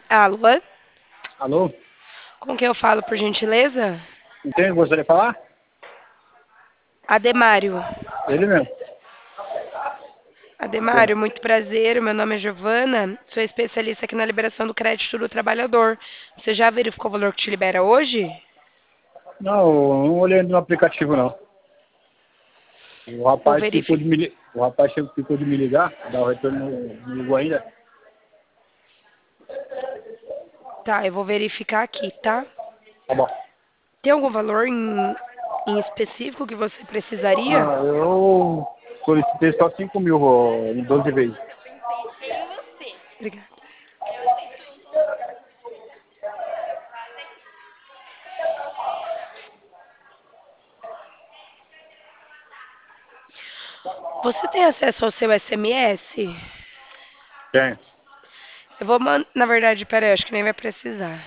Alô? Alô? Com quem eu falo, por gentileza? Não tem? Gostaria de falar? Ademário. Ele mesmo. Tem. Ademário, muito prazer. Meu nome é Giovana. Sou especialista aqui na liberação do crédito do trabalhador. Você já verificou o valor que te libera hoje? Não, eu não olhei no aplicativo, não. O Vou rapaz ficou verificar. de me, o rapaz ficou de me ligar, dar o retorno, não ligou ainda. Tá, eu vou verificar aqui, tá? Tá bom. Tem algum valor em específico que você precisaria? Não, eu solicitei só 5 mil em 12 vezes. Obrigada. Você tem acesso ao seu SMS? Tem. Eu vou mandar. Na verdade, peraí, acho que nem vai precisar.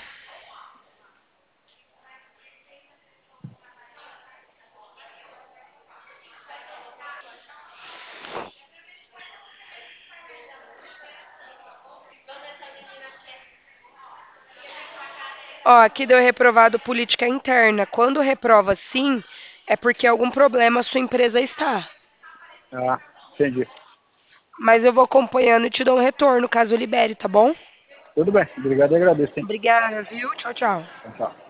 Ó, aqui deu reprovado política interna. Quando reprova sim, é porque algum problema a sua empresa está. Ah, entendi. Mas eu vou acompanhando e te dou um retorno caso libere, tá bom? Tudo bem. Obrigado e agradeço, hein? Obrigada, viu? Tchau, tchau. Tchau, tchau.